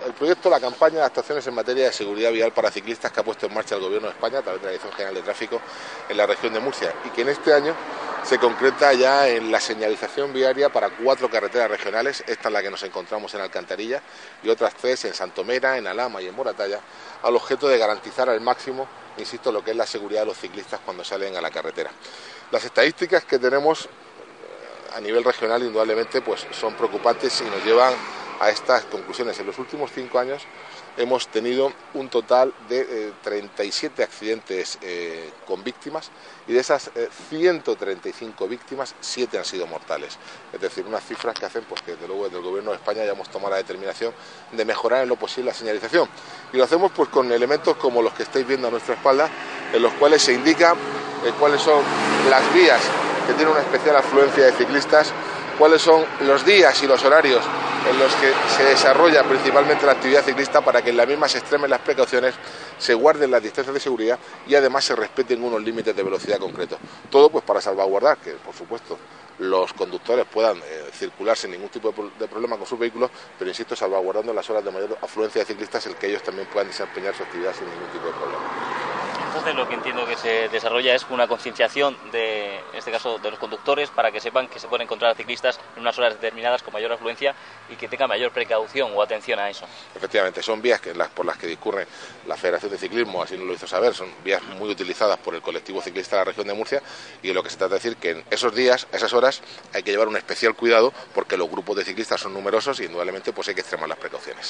el proyecto, la campaña de actuaciones en materia de seguridad vial para ciclistas que ha puesto en marcha el Gobierno de España a través de la Dirección General de Tráfico en la región de Murcia y que en este año se concreta ya en la señalización viaria para 4 carreteras regionales, esta es la que nos encontramos en Alcantarilla y otras 3 en Santomera, en Alhama y en Moratalla, al objeto de garantizar al máximo, insisto, lo que es la seguridad de los ciclistas cuando salen a la carretera. Las estadísticas que tenemos a nivel regional indudablemente pues son preocupantes y nos llevan a estas conclusiones. En los últimos 5 años hemos tenido un total de 37 accidentes con víctimas y de esas 135 víctimas, 7 han sido mortales. Es decir, unas cifras que hacen pues que desde luego desde el Gobierno de España ya hemos tomado la determinación de mejorar en lo posible la señalización. Y lo hacemos pues con elementos como los que estáis viendo a nuestra espalda, en los cuales se indica cuáles son las vías que tienen una especial afluencia de ciclistas, cuáles son los días y los horarios en los que se desarrolla principalmente la actividad ciclista para que en la misma se extremen las precauciones, se guarden las distancias de seguridad y además se respeten unos límites de velocidad concretos. Todo pues para salvaguardar que, por supuesto, los conductores puedan circular sin ningún tipo de problema con sus vehículos, pero insisto, salvaguardando en las horas de mayor afluencia de ciclistas el que ellos también puedan desempeñar su actividad sin ningún tipo de problema. Entonces lo que entiendo que se desarrolla es una concienciación en este caso de los conductores para que sepan que se pueden encontrar ciclistas en unas horas determinadas con mayor afluencia y que tengan mayor precaución o atención a eso. Efectivamente, son vías por las que discurre la Federación de Ciclismo, así nos lo hizo saber, son vías muy utilizadas por el colectivo ciclista de la región de Murcia y de lo que se trata de decir que en esos días, a esas horas, hay que llevar un especial cuidado porque los grupos de ciclistas son numerosos y indudablemente pues hay que extremar las precauciones.